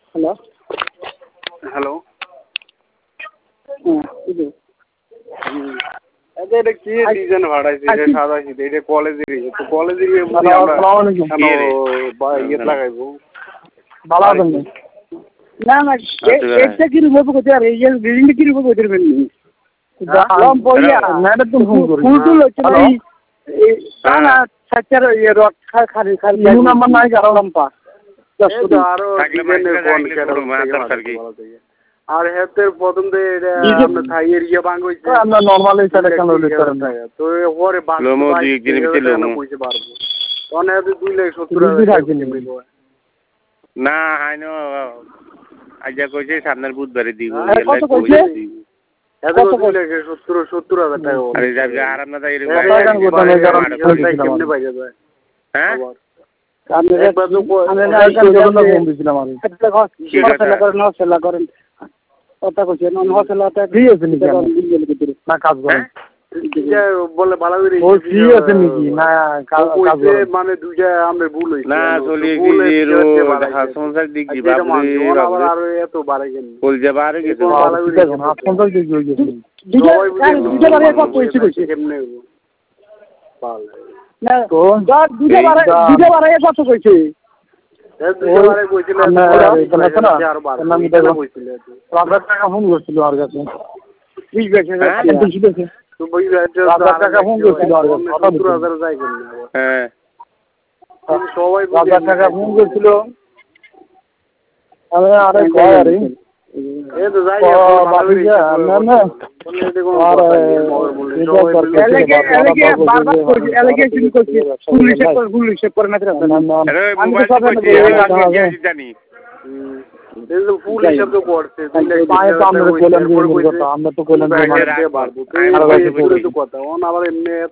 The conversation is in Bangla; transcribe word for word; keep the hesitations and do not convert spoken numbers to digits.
হ্যালো হ্যালো হ্যাঁ ಇದು আচ্ছা এটা কি ডিজাইন ভাড়াইছে এটা সাদা শীত এটা কলেজের তো কলেজের মধ্যে আমরা ইয়ে লাগাইবো ভালো হবে না না এটা কি রূপ করতে আর এই বিল্ডিং কি রূপ করতে পারবেন দাম বইয়া নাটা তো ফোন করি ফুল হচ্ছে না এই না সাচার এই রড খালি খালি নিউ নাম্বার নাই কারণ লম্পা দশ আরো ডিজাইনের কোন কেটে মাথার সার্কি আর হেতের প্রথম দে এটা আমরা থাই এরিয়া বাং হইছে আমরা নরমালি সিলেকশন হইছে তো ওরে বাং লোমো দুই এক দিনের ভিতরে লোমো কইতে পারবো অনে দুই লাখ সত্তর হাজার না হাইনো আজা কইছে সামনের বুধবারে দিব কত কইছে এত দুই লাখ সত্তর সত্তর হাজার টাকা আরে যাবে আরাম না তাই রে কেমনে পাইয়া যায় হ্যাঁ আমি একবার তো আমি আইকান জন্য ফোন দিছিলাম আমি একটা হসপিটাল করেন হসপিটাল করেন কথা কইছে নন হসপিটালটা দিয়েছে নাকি না কাজ করেন বলে ভালো করে ও ফ্রি আছে নাকি না কাজ কইছে মানে দুইটা আমরা ভুল হইছে না চলে গিয়ে হাসনসার দিক দি বাবুরে আবার আর এত বাড়ে কেন বল যে বাড়ে গেছে হাসনসার দিক হই গেছে দুইটা দুইটা বারে কত কইছে কইছে কেমনে পাল না তো দুইটা বারে দুইটা বারে কত কইছে দুইটা বারে কইছিল না আর বারে নাম এটা কইছিল হাজার টাকা ফোন করছিল আর কাছে ঠিক আছে ঠিক আছে তো বই টাকা ফোন করছিল আর সত্তর হাজার যায় কেন হ্যাঁ সবাই হাজার টাকা ফোন করছিল আমি আরে কয় আরে এ তো যাই না না আর এলাকে এলাকে বারবার কইছে এলাকে শুরু করছে পুলিশে পুলিশে করে না আমি তো সব জানি এই যে ফুল হিসাব তো করছে পায়ে তো আমরা বললাম আমরা তো বললাম যে কথা অন আবার এমনি